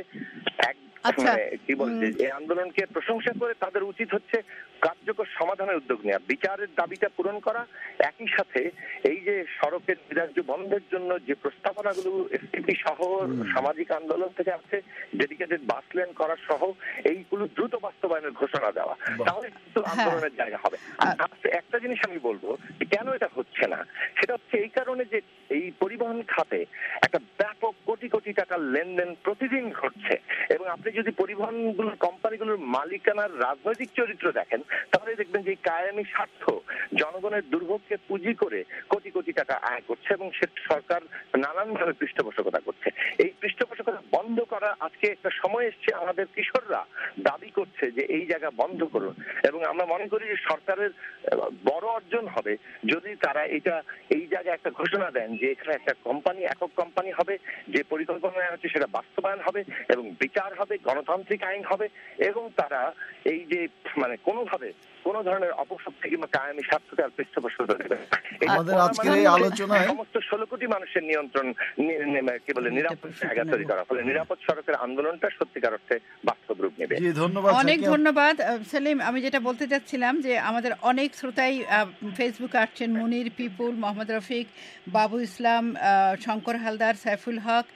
কি বলছে এই আন্দোলনকে প্রশংসা করে তাদের উচিত হচ্ছে কার্যকর সমাধানের উদ্যোগ নেওয়া, বিচারের দাবিটা পূরণ করা, একই সাথে এই যে সড়কের বিরাজ্য বন্ধের জন্য যে প্রস্তাবনাগুলো এসটিপি সহ সামাজিক আন্দোলন থেকে আছে, ডেডিকেটেড বাস লেন করা সহ এইগুলো দ্রুত বাস্তবায়নের ঘোষণা দেওয়া, তাহলে কিন্তু আন্দোলনের জায়গা হবে। একটা জিনিস আমি বলবো কেন এটা হচ্ছে না, সেটা হচ্ছে এই কারণে যে এই পরিবহন খাতে একটা ব্যাপক কোটি কোটি টাকার লেনদেন প্রতিদিন ঘটছে, এবং আপনি যদি পরিবহনগুলোর কোম্পানিগুলোর মালিকানার রাজনৈতিক চরিত্র দেখেন তাহলে দেখবেন যে কায়েমি স্বার্থ জনগণের দুর্ভোগকে পুঁজি করে কোটি কোটি টাকা আয় করছে, এবং সে সরকার নানানভাবে পৃষ্ঠপোষকতা করছে। এই পৃষ্ঠপোষকতা বন্ধ করা আজকে একটা সময় এসছে, আমাদের কিশোররা দাবি করছে যে এই জায়গা বন্ধ করুন, এবং আমরা মনে করি যে সরকারের বড় অর্জন হবে যদি তারা এই জায়গায় একটা ঘোষণা দেন যে এখানে একটা কোম্পানি, একক কোম্পানি হবে, যে পরিকল্পনা হচ্ছে সেটা বাস্তবায়ন হবে এবং বিচার হবে, গণতান্ত্রিক আইন হবে, এবং তারা এই যে মানে কোনোভাবে কোন ধরনের অপশক্তি কিংবা কায়েমি স্বার্থকে আর পৃষ্ঠপোষকতা দেবে। আমাদের আজকের এই আলোচনায় সমস্ত 16 কোটি মানুষের নিয়ন্ত্রণ কি বলে নিরাপদ জায়গা তৈরি করা, ফলে নিরাপদ সড়কের আন্দোলনটা সত্যিকার অর্থে বাস্তব রূপ নেবে। অনেক ধন্যবাদ সেলিম। আমি যেটা বলতে চাচ্ছিলাম যে আমাদের অনেক শ্রোতাই ফেসবুকে আসছেন, মুনির, পিপুল, মোহাম্মদ রফিক, বাবু ইসলাম, শঙ্কর হালদার, সাইফুল হক,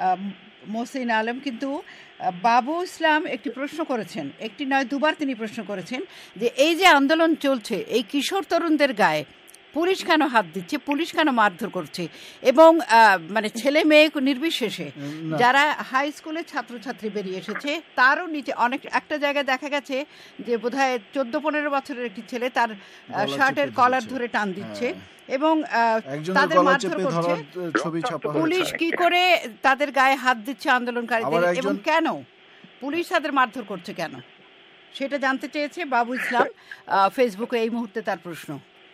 মোহসিন আলম। কিন্তু বাবু ইসলাম একটি প্রশ্ন করেছেন, একটি নয় দুবার তিনি প্রশ্ন করেছেন যে এই যে আন্দোলন চলছে এই কিশোর তরুণদের গায়ে পুলিশ কেন হাত দিচ্ছে, পুলিশ কেন মারধর করছে, এবং মানে ছেলে মেয়ে নির্বিশেষে যারা হাই স্কুলের ছাত্রছাত্রী বেরিয়ে এসেছে তারও নিচে একটা জায়গায় দেখা গেছে যে বোধহয় 14-15 বছরের একটি ছেলে তার শার্টের কলার ধরে টান দিচ্ছে এবং তাদের মারধর করছে। পুলিশ কি করে তাদের গায়ে হাত দিচ্ছে আন্দোলনকারীদের, এবং কেন পুলিশ তাদের মারধর করছে কেন, সেটা জানতে চেয়েছে বাবু ইসলাম ফেসবুকে এই মুহূর্তে তার প্রশ্ন।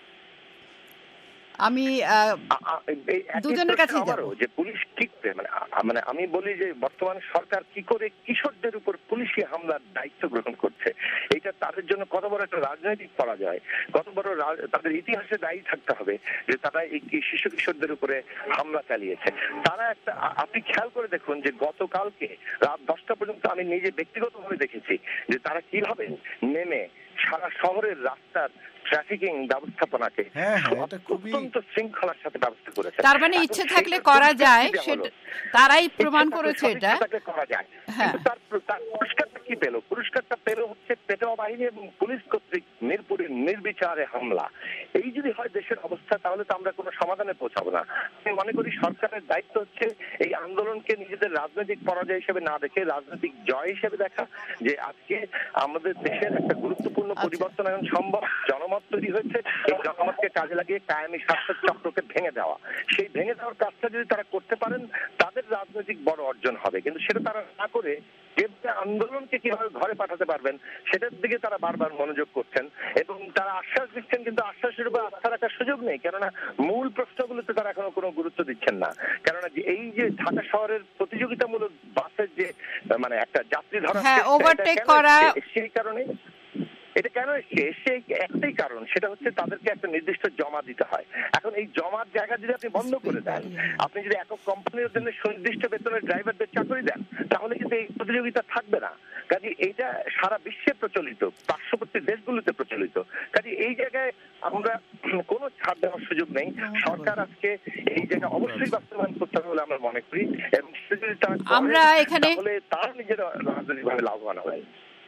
আমি দুজনের কাছে যাব যে পুলিশ ঠিক মানে আমি বলি যে বর্তমান সরকার কি করে কিশোরদের উপর পুলিশি হামলার দায়িত্ব গ্রহণ করছে, এটা তাদের জন্য কত বড় একটা রাজনৈতিক পরাজয়, কত বড় তাদের ইতিহাসে দায়ী থাকতে হবে যে তারা এই শিশু কিশোরদের উপরে হামলা চালিয়েছে। তারা একটা আপনি খেয়াল করে দেখুন যে গতকালকে রাত 10টা পর্যন্ত আমি নিজে ব্যক্তিগতভাবে দেখেছি যে তারা কিভাবে নেমে সারা শহরের রাস্তার ট্রাফিকিং ব্যবস্থাপনাকে অত্যন্ত শৃঙ্খলার সাথে ব্যবস্থা করেছে। তার মানে ইচ্ছে থাকলে করা যায়, তারাই প্রমাণ করেছে এটা করা যায়। তার পুরস্কারটা কি পেল? পুরস্কারটা পেল হচ্ছে পেটোয়া বাহিনী এবং পুলিশ কর্তৃক মিরপুরের নির্বিচারে হামলা। এই যদি হয় দেশের অবস্থা তাহলে তো আমরা কোনো সমাধানে পৌঁছাবো না। আমি মনে করি সরকারের দায়িত্ব হচ্ছে এই আন্দোলনকে নিজেদের রাজনৈতিক পরাজয় হিসেবে না দেখে রাজনৈতিক জয় হিসেবে দেখা, যে আজকে আমাদের দেশের একটা গুরুত্বপূর্ণ পরিবর্তন এখন সম্ভব, জনমত তৈরি হয়েছে, এই জনমতকে কাজে লাগিয়ে কায়েমি শাসক চক্রকে ভেঙে দেওয়া, সেই ভেঙে দেওয়ার কাজটা যদি তারা করতে পারেন তাদের রাজনৈতিক বড় অর্জন হবে। কিন্তু সেটা তারা না করে আন্দোলনকে কিভাবে ঘরে পাঠাতে পারবেন সেটার দিকে তারা বারবার মনোযোগ করছেন এবং তারা আশ্বাস দিচ্ছেন, কিন্তু আশ্বাসের উপর আস্থা রাখার সুযোগ নেই, কেননা মূল প্রশ্নগুলোতে তারা এখনো কোনো গুরুত্ব দিচ্ছেন না। কেননা এই যে ঢাকা শহরের প্রতিযোগিতামূলক বাসের যে মানে একটা যাত্রী ধরা ওভারটেক করা, সেই কারণে এটা কেন এসছে দিচ্ছে সে একটাই কারণ, সেটা হচ্ছে তাদেরকে একটা নির্দিষ্ট জমা দিতে হয়। এখন এই জমার জায়গা যদি আপনি বন্ধ করে দেন, আপনি যদি একক কোম্পানির জন্য সুনির্দিষ্ট বেতনের ড্রাইভারদের চাকরি দেন, তাহলে কিন্তু এই প্রতিযোগিতা থাকবে না। কাজে এইটা সারা বিশ্বে প্রচলিত, পার্শ্ববর্তী দেশগুলোতে প্রচলিত। কাজে এই জায়গায় আমরা কোনো ছাড় দেওয়ার সুযোগ নেই। সরকার আজকে এই জায়গায় অবশ্যই বাস্তবায়ন করতে হবে বলে আমরা মনে করি, এবং সেটা যদি তারা আমরা এখানে তাহলে তারা নিজেরা রাজনৈতিকভাবে লাভবান হয়।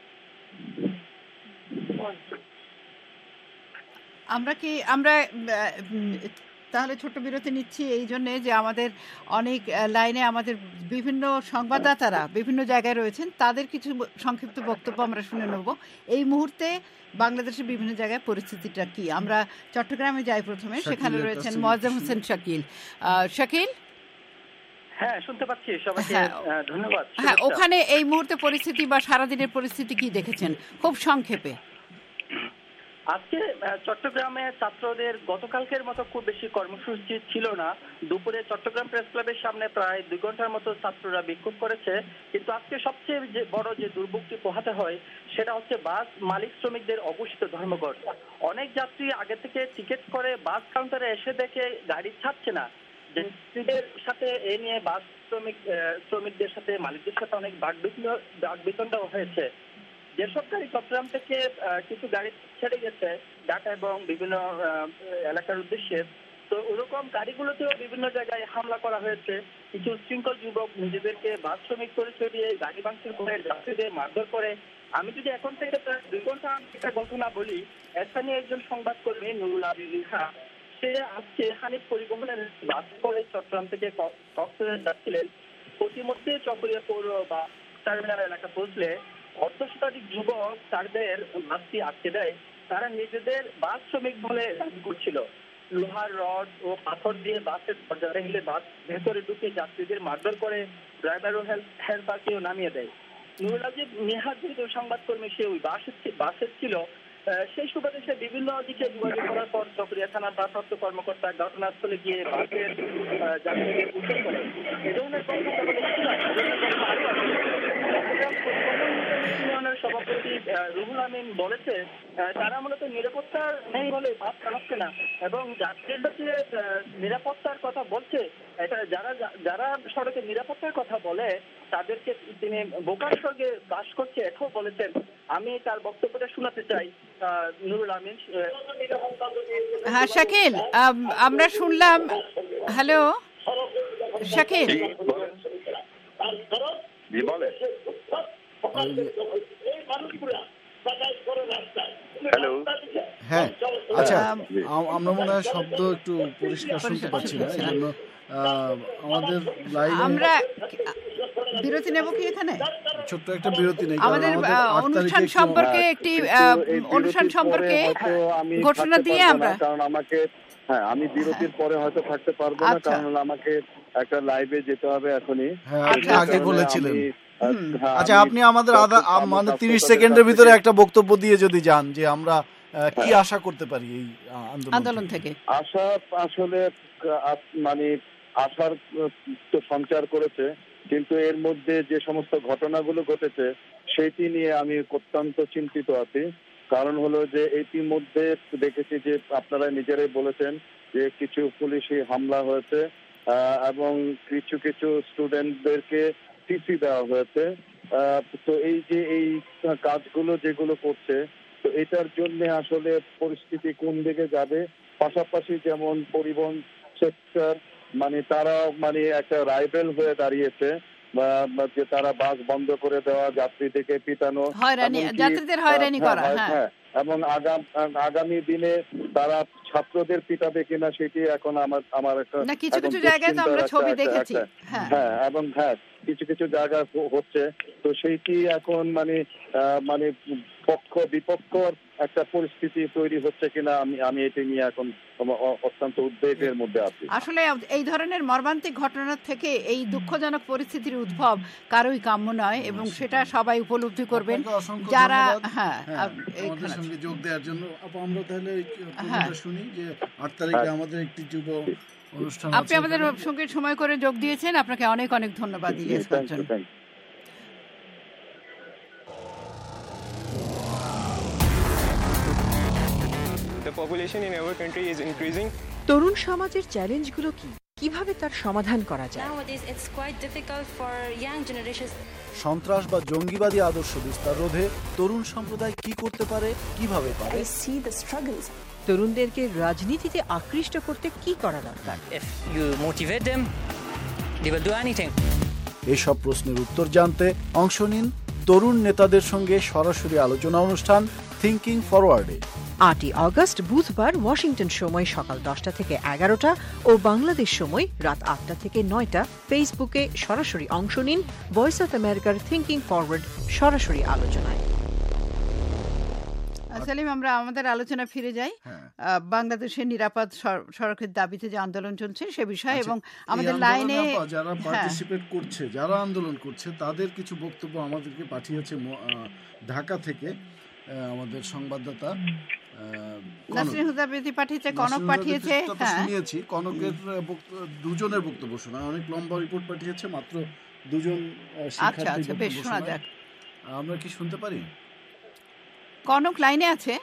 আমরা তাহলে ছোট্ট বিরতি নিচ্ছি এই জন্যে যে আমাদের অনেক লাইনে আমাদের বিভিন্ন সংবাদদাতারা বিভিন্ন জায়গায় রয়েছেন, তাদের কিছু সংক্ষিপ্ত বক্তব্য আমরা শুনে নেব। এই মুহূর্তে বাংলাদেশের বিভিন্ন জায়গায় পরিস্থিতিটা কি। আমরা চট্টগ্রামে যাই প্রথমে, সেখানে রয়েছেন মোয়াজ্জেম হোসেন শাকিল। শাকিল, হ্যাঁ শুনতে পাচ্ছি, সবাইকে ধন্যবাদ। হ্যাঁ, ওখানে এই মুহূর্তে পরিস্থিতি বা সারাদিনের পরিস্থিতি কি দেখেছেন খুব সংক্ষেপে? আজকে চট্টগ্রামে ছাত্রদের গতকালকের মতো খুব বেশি কর্মসূচি ছিল না। দুপুরে চট্টগ্রাম প্রেস ক্লাবের সামনে প্রায় 2 ঘন্টার মতো ছাত্ররা বিক্ষোভ করেছে। কিন্তু আজকে সবচেয়ে বড় যে দুর্ভোগটি পোহাতে হয় সেটা হচ্ছে বাস মালিক শ্রমিকদের অঘোষিত ধর্মঘট। অনেক যাত্রী আগে থেকে টিকিট করে বাস কাউন্টারে এসে দেখে গাড়ি ছাড়ছে না। যাত্রীদের সাথে এ নিয়ে বাস শ্রমিকদের সাথে মালিকদের সাথে অনেক বাকবিতণ্ডা হয়েছে। যেসব গাড়ি চট্টগ্রাম থেকে কিছু গাড়ি ছেড়ে গেছে ঢাকা এবং বিভিন্ন এলাকার উদ্দেশ্যে, তো ওরকম গাড়িগুলোতেও বিভিন্ন জায়গায় হামলা করা হয়েছে। কিছু শৃঙ্খল যুবক নিজেদেরকে বাস শ্রমিক পরিচয় দিয়ে গাড়ি ভাঙচুর করে যাত্রীদের মারধর করে। আমি যদি এখন থেকে 2 ঘন্টা একটা ঘটনা বলি, স্থানীয় একজন সংবাদকর্মী নুরুল আবিদ খান, সে আজকে হানিফ পরিবহনের বাস করে চট্টগ্রাম থেকে কক্সবাজার যাচ্ছিলেন। প্রতিমধ্যে চকরিয়া পৌর বা টার্মিনাল এলাকা পৌঁছলে অর্ধশতাধিক যুবক তাদের বাসটি আটকে দেয়। তারা নিজেদের বাস শ্রমিক বলে দাবি করছিল। লোহার রড ও পাথর দিয়ে বাসের দরজা ভেঙে বাস ভেতরে ঢুকে যাত্রীদের মারধর করে, ড্রাইভার ও হেল্পারকেও নামিয়ে দেয়। নুরুল আজিব নিহাত যেহেতু সংবাদকর্মী, সে ওই বাসে ছিল। সেই সুবাদে সে বিভিন্ন দিকে যোগাযোগ করার পর চকরিয়া থানার ভারপ্রাপ্ত কর্মকর্তা ঘটনাস্থলে গিয়ে বাসের যাত্রীদের উদ্ধার করে। এ ধরনের ইউনিয়নের সভাপতি রুহুল আমিন বলেছে, তারা মূলত নিরাপত্তা নেই বলে বাস চালাচ্ছে না, এবং যাত্রীরা যে নিরাপত্তার কথা বলছে, এটা যারা সড়কে নিরাপত্তার কথা বলে তাদেরকে তিনি বোকার সঙ্গে বাস করছে এটাও বলেছেন। আমি তার বক্তব্যটা শোনাতে চাই। নুরুল আমিন। হ্যাঁ শাকিল, আমরা শুনলাম। হ্যালো শাকিল। জি বলে। হ্যালো। হ্যাঁ, আচ্ছা, আমরা মনে হয় শব্দ একটু পরিষ্কার শুনতে পাচ্ছি না, এই জন্য আমাদের লাইভে আমরা বিরতি নেব কি এখানে? ছোট্ট একটা বিরতি নেই, আমাদের অনুষ্ঠান সম্পর্কে একটি অনুষ্ঠান সম্পর্কে ঘোষণা দিয়ে আমরা, কারণ আমাকে আমি বিরতির পরে হয়তো থাকতে পারবো না, কারণ আমাকে একটা লাইভে যেতে হবে এখনই। হ্যাঁ, আপনি আগে বলেছিলেন। আচ্ছা, আপনি আমাদের মানে 30 সেকেন্ডের ভিতরে একটা বক্তব্য দিয়ে যদি যান যে আমরা কি আশা করতে পারি এই আন্দোলন থেকে। আশা আসলে মানে আশার তো সঞ্চার করেছে, কিন্তু এর মধ্যে যে সমস্ত ঘটনাগুলো ঘটেছে সেটি নিয়ে আমি অত্যন্ত চিন্তিত আছি। কারণ হলো যে ইতিমধ্যে দেখেছি যে আপনারা নিজেরাই বলেছেন যে কিছু পুলিশি হামলা হয়েছে এবং কিছু কিছু স্টুডেন্টদেরকে টিসি দেওয়া হয়েছে। তো এই যে এই কাজগুলো যেগুলো করছে, তো এটার জন্য আসলে পরিস্থিতি কোন দিকে যাবে। পাশাপাশি যেমন পরিবহন সেক্টর মানে তারা মানে একটা রাইভেল হয়ে দাঁড়িয়েছে, যে তারা বাস বন্ধ করে দেওয়া, যাত্রীদেরকে পিটানো, যাত্রীদের হয়রানি করা, হ্যাঁ, এবং আগামী দিনে তারা ছাত্রদের পিটাবে কিনা সেটি এখন আমার একটা কিছু কিছু জায়গায় তো আমরা ছবি দেখেছি। হ্যাঁ, এবং কিছু কিছু জায়গায় হচ্ছে। তো সেইটি এখন মানে পক্ষ বিপক্ষ একটা পরিস্থিতি তৈরি হচ্ছে কিনা আমি এটি নিয়ে এখন অত্যন্ত উদ্বেগের মধ্যে আছি। আসলে এই ধরনের মর্মান্তিক ঘটনা থেকে এই দুঃখজনক পরিস্থিতির উদ্ভব কারোই কাম্য নয়, এবং সেটা সবাই উপলব্ধি করবেন যারা আমাদের সঙ্গে যোগ দেওয়ার জন্য। আমরা তাহলে শুনি যে 8 তারিখে আমাদের একটি যুব অনুষ্ঠান। আপনি আমাদের সঙ্গে সময় করে যোগ দিয়েছেন, আপনাকে অনেক অনেক ধন্যবাদ। The population in our country is increasing. তরুণ সমাজের চ্যালেঞ্জগুলো কি, কিভাবে তার সমাধান করা যায়? Nowadays it's quite difficult for young generations. সন্ত্রাস বা জঙ্গিবাদী আদর্শ বিস্তার রোধে তরুণ সম্প্রদায় কি করতে পারে, কিভাবে পারে? I see the struggles. তরুণদেরকে রাজনীতিতে আকৃষ্ট করতে কি করা দরকার? If you motivate them, they will do anything. এসব প্রশ্নের উত্তর জানতে অংশ নিন তরুণ নেতাদের সঙ্গে সরাসরি আলোচনা অনুষ্ঠান থিংকিং ফরওয়ার্ডে। 8ই আগস্ট বুধবার ওয়াশিংটন সময় সকাল 10টা থেকে 11টা ও বাংলাদেশ সময় রাত 8টা থেকে 9টা ফেসবুকে সরাসরি অংশ নিন ভয়েস অফ আমেরিকার থিংকিং ফরওয়ার্ড সরাসরি আলোচনায়। সালিম, আমরা আমাদের আলোচনা ফিরে যাই। বাংলাদেশের নিরাপদ সড়কের দাবিতে যে আন্দোলন চলছে সে বিষয়ে এবং আমাদের লাইনে যারা পার্টিসিপেট করছে, যারা আন্দোলন করছে, তাদের কিছু বক্তব্য আমাদেরকে পাঠিয়েছে ঢাকা থেকে আমাদের সংবাদদাতা নাসরিন হুদাবেদি পাঠিয়েছে, কনক পাঠিয়েছে। শুনিয়েছি কনকের দুজনের বক্তব্য শোনা, অনেক লম্বা রিপোর্ট পাঠিয়েছে, মাত্র দুজন শিক্ষার্থী। বেশ, শোনা যাক। আমরা কি শুনতে পারি? কনক লাইনে আছে?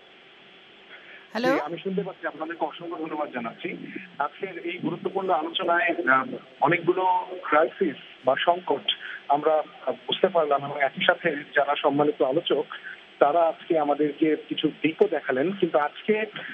হ্যালো, আমি শুনতে পাচ্ছি। আপনাদেরকে অসংখ্য ধন্যবাদ জানাচ্ছি। আজকের এই গুরুত্বপূর্ণ আলোচনায় অনেকগুলো ক্রাইসিস বা সংকট আমরা বুঝতে পারলাম এবং একই সাথে যারা সম্মানিত আলোচক তারা আজকে আমাদেরকে কিছু দিকও দেখালেন। কিন্তু আজকে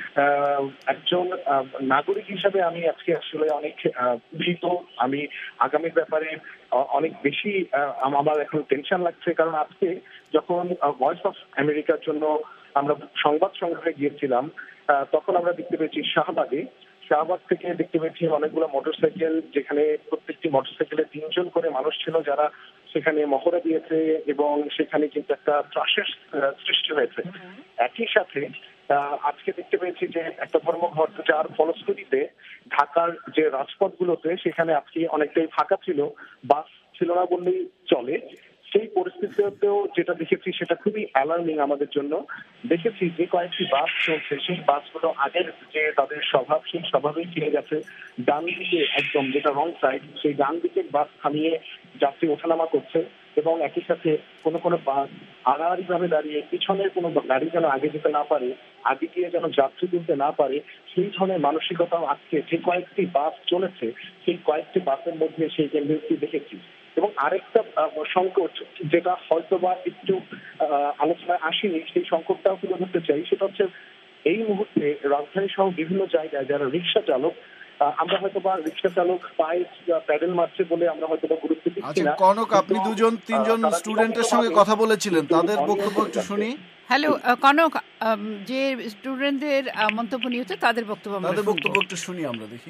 একজন নাগরিক হিসাবে আমি আজকে আসলে অনেক ভীত। আমি আগামীর ব্যাপারে অনেক বেশি আমার এখন টেনশন লাগছে, কারণ আজকে যখন ভয়েস অফ আমেরিকার জন্য আমরা সংবাদ সংগ্রহে গিয়েছিলাম তখন আমরা দেখতে পেয়েছি শাহবাগ থেকে দেখতে পেয়েছি অনেকগুলো মোটরসাইকেল, যেখানে প্রত্যেকটি মোটরসাইকেলে 3 জন করে মানুষ ছিল যারা সেখানে মহড়া দিয়েছে এবং সেখানে কিন্তু একটা ত্রাসের সৃষ্টি হয়েছে। একই সাথে আজকে দেখতে পেয়েছি যে একটা ধর্মঘট, যার ফলশ্রুতিতে ঢাকার যে রাজপথগুলোতে সেখানে আজকে অনেকটাই ফাঁকা ছিল, বাস ছিল না বললেই চলে। সেই পরিস্থিতিতেও যেটা দেখেছি সেটা খুবই অ্যালার্মিং আমাদের জন্য। দেখেছি যে কয়েকটি বাস চলছে, সেই বাসগুলো আগের যে তাদের স্বভাব, সেই স্বভাবেই ফিরে গেছে। ডান দিকে একদম যেটা রং সাইড, সেই ডান দিকে বাস থামিয়ে যাত্রী ওঠানামা করছে এবং একই সাথে কোনো কোনো বাস আড়াআড়ি ভাবে দাঁড়িয়ে পিছনের কোনো গাড়ি যেন আগে যেতে না পারে, আগে গিয়ে যেন যাত্রী তুলতে না পারে, সেই ধরনের মানসিকতাও আজকে যে কয়েকটি বাস চলেছে সেই কয়েকটি বাসের মধ্যে সেই টেন্ডেন্সি দেখেছি। এবং আরেকটা সংকট যেটা হয়তো বা একটু আলোচনায় আসেনি, সেই সংকটটাও তুলে ধরতে চাই। সেটা হচ্ছে এই মুহূর্তে রাজধানী সহ বিভিন্ন জায়গায় যারা রিক্সা চালক, আমরা হয়তো বা রিক্সা চালক পায়ে প্যাডেল মারছে বলে আমরা হয়তো বা গুরুত্ব দিচ্ছি না। কনক, আপনি 2-3জন স্টুডেন্টের সঙ্গে কথা বলেছিলেন, তাদের বক্তব্য একটু শুনি। হ্যালো কনক, যে স্টুডেন্টদের মন্তব্য নিয়েছে তাদের বক্তব্য একটু শুনি, আমরা দেখি।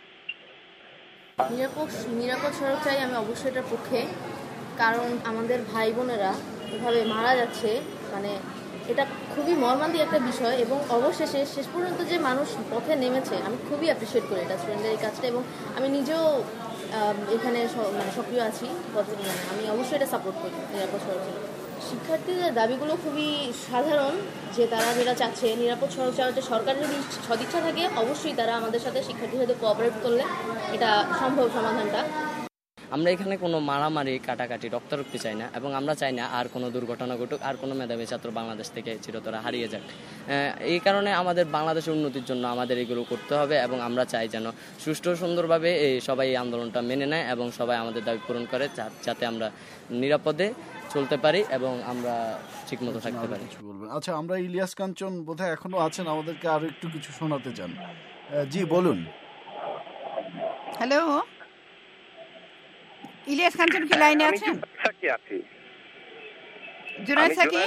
নিরাপদ সড়ক চাই আমি অবশ্যই এটার পক্ষে, কারণ আমাদের ভাই বোনেরা এভাবে মারা যাচ্ছে, মানে এটা খুবই মর্মান্তিক একটা বিষয়। এবং অবশেষে শেষ পর্যন্ত যে মানুষ পথে নেমেছে, আমি খুবই অ্যাপ্রিসিয়েট করি এটা স্টুডেন্টদের এই কাজটা, এবং আমি নিজেও এখানে মানে সক্রিয় আছি। আমি অবশ্যই এটা সাপোর্ট করি নিরাপদ সড়ক চাই। শিক্ষার্থীদের দাবিগুলো খুবই সাধারণ, যে তারা যেটা চাচ্ছে নিরাপদ সড়ক চালাতে সরকারের যদি সদিচ্ছা থাকে অবশ্যই তারা আমাদের সাথে শিক্ষার্থীদের সাথে কোঅপারেট করলে এটা সম্ভব সমাধানটা। আমরা এখানে কোনো মারামারি, কাটাকাটি, রক্তারক্তি চাই না এবং আমরা চাই না আর কোনো দুর্ঘটনা ঘটুক, আর কোনো মেধাবী ছাত্র বাংলাদেশ থেকে চিরতরে হারিয়ে যাক। এই কারণে আমাদের বাংলাদেশের উন্নতির জন্য আমাদের এগুলো করতে হবে এবং আমরা চাই যেন সুষ্ঠু সুন্দরভাবে সবাই এই আন্দোলনটা মেনে নেয় এবং সবাই আমাদের দাবি পূরণ করে, যাতে আমরা নিরাপদে চলতে পারি এবং আমরা ঠিকমতো থাকতে পারি। আচ্ছা, আমরা ইলিয়াস কাঞ্চন বোধহয় এখনো আছেন, আমাদেরকে আরো একটু কিছু শোনাতে চান। জি বলুন। হ্যালো ইলিয়াস কাঞ্চন, কি লাইনে আছেন? জুনায়েদ সাকি?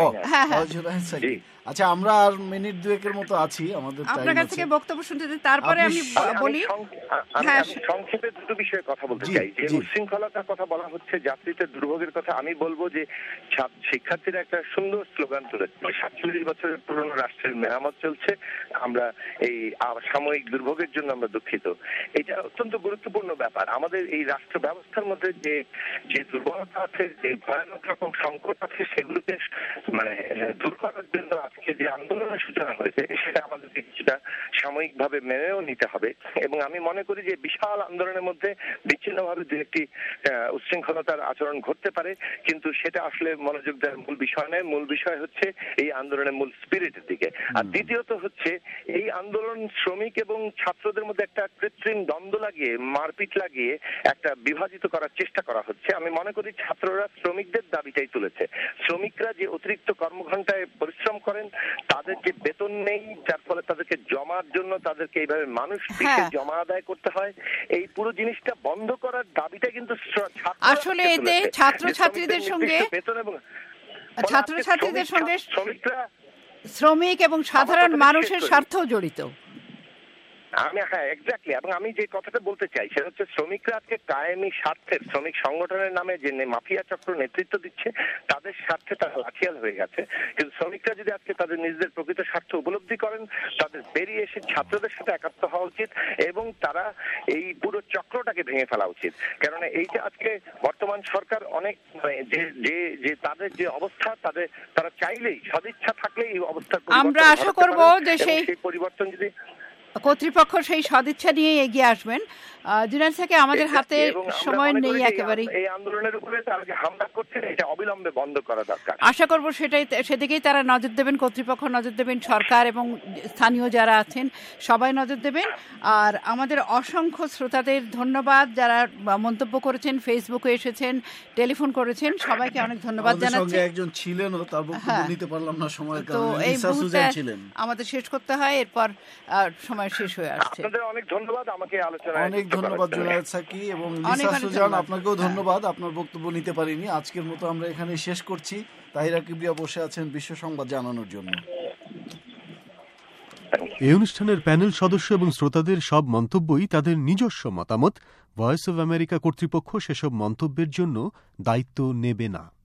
আচ্ছা, আমরা আর মিনিট 2-এর মতো আছি, আমাদের আপনার কাছ থেকে বক্তব্য শুনতে দিই, তারপরে আমি বলি। সংক্ষেপে দুটো বিষয়ে কথা বলতে চাই। যে উচ্ছৃঙ্খলতার কথা বলা হচ্ছে, যাত্রীদের দুর্ভোগের কথা, আমি বলবো যে শিক্ষার্থীরা একটা সুন্দর স্লোগান তুলেছে, 47 বছরের পুরনো রাষ্ট্রের মেরামত চলছে, আমরা এই সাময়িক দুর্ভোগের জন্য আমরা দুঃখিত। এটা অত্যন্ত গুরুত্বপূর্ণ ব্যাপার। আমাদের এই রাষ্ট্র ব্যবস্থার মধ্যে যে দুর্বলতা আছে, যে ভয়ানক রকম সংকট আছে, সেগুলোকে মানে দূর করার জন্য আজকে যে আন্দোলনের সূচনা হয়েছে সেটা আমাদেরকে কিছুটা সাময়িকভাবে মেনেও নিতে হবে। এবং আমি মনে করি যে বিশাল আন্দোলনের মধ্যে বিচ্ছিন্নভাবে দু একটি উচ্ছৃঙ্খলতার আচরণ ঘটতে পারে, কিন্তু সেটা আসলে মনোযোগ দেওয়ার মূল বিষয় নয়। মূল বিষয় হচ্ছে এই আন্দোলনের মূল স্পিরিটের দিকে। আর দ্বিতীয়ত হচ্ছে এই আন্দোলন শ্রমিক এবং ছাত্রদের মধ্যে একটা কৃত্রিম দ্বন্দ্ব লাগিয়ে, মারপিট লাগিয়ে একটা বিভাজিত করার চেষ্টা করা হচ্ছে। আমি মনে করি ছাত্ররা শ্রমিকদের দাবিটাই তুলেছে। শ্রমিকরা যে অতিরিক্ত কর্মঘণ্টায় পরিশ্রম করেন, তাদের যে বেতন নেই, যার ফলে তাদেরকে জমার জন্য তাদেরকে এইভাবে মানুষ পিছিয়ে জমা আদায় করতে হয়, এই পুরো জিনিসটা বন্ধ করার দাবিটা কিন্তু আসলে এতে ছাত্রছাত্রীদের সঙ্গে শ্রমিকরা, শ্রমিক এবং সাধারণ মানুষের স্বার্থও জড়িত। এক্স্যাক্টলি। এবং আমি যে কথাটা বলতে চাই সেটা হচ্ছে শ্রমিকরা আজকে কায়েমি স্বার্থের, শ্রমিক সংগঠনের নামে যে মাফিয়া চক্র নেতৃত্ব দিচ্ছে তাদের স্বার্থে তারা লাঠিয়াল হয়ে গেছে। কিন্তু শ্রমিকরা যদি আজকে তাদের নিজেদের প্রকৃত স্বার্থ উপলব্ধি করেন, তাদের বেরিয়ে এসে ছাত্রদের সাথে একাত্ম হওয়া উচিত এবং তারা এই পুরো চক্রটাকে ভেঙে ফেলা উচিত। কারণ এই যে আজকে বর্তমান সরকার অনেক যে তাদের যে অবস্থা, তারা চাইলেই, সদিচ্ছা থাকলেই এই অবস্থার আমরা আশা করব যে সেই পরিবর্তন যদি কর্তৃপক্ষ সেই সদিচ্ছা নিয়ে এগিয়ে আসবেন। জুনায়েদ থেকে আমাদের হাতে সময় নেই একেবারেই। এই আন্দোলনের উপরে তারা যে হামলা করছে এটা অবিলম্বে বন্ধ করা দরকার। আশা করব সেদিকেই তারা নজর দেবেন, কর্তৃপক্ষ নজর দেবেন, সরকার এবং স্থানীয় যারা আছেন সবাই নজর দেবেন। আর আমাদের অসংখ্য শ্রোতাদের ধন্যবাদ যারা মন্তব্য করেছেন, ফেসবুকে এসেছেন, টেলিফোন করেছেন, সবাইকে অনেক ধন্যবাদ জানাচ্ছি। একজন ছিলেন, তার বক্তব্য নিতে পারলাম না সময়ের কারণে। তো এই মুহূর্তে আমাদের শেষ করতে হয়, এরপর সময় শেষ হয়ে আসছে। আপনাদের অনেক ধন্যবাদ আমাকে আলোচনায়। অনেক ধন্যবাদ জুনায়েদ সাকি এবং নিসা সুজান, আপনাকেও ধন্যবাদ। আপনার বক্তব্য নিতে পারিনি। আজকের মতো আমরা এখানে শেষ করছি। তাহিরা কিবরিয়া বসে আছেন বিশ্ব সংবাদ জানানোর জন্য। এই অনুষ্ঠানের প্যানেল সদস্য এবং শ্রোতাদের সব মন্তব্যই তাদের নিজস্ব মতামত। ভয়েস অব আমেরিকা কর্তৃপক্ষ সেসব মন্তব্যের জন্য দায়িত্ব নেবে না।